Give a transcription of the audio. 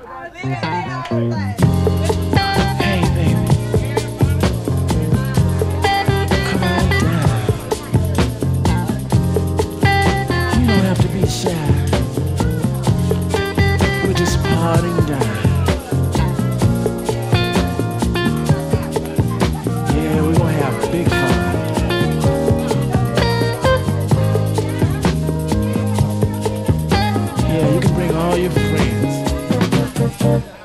Hey, baby, come on down. You don't have to be shy. We're just partying down. Yeah, we're gonna have big fun. Yeah, you can bring all your friends.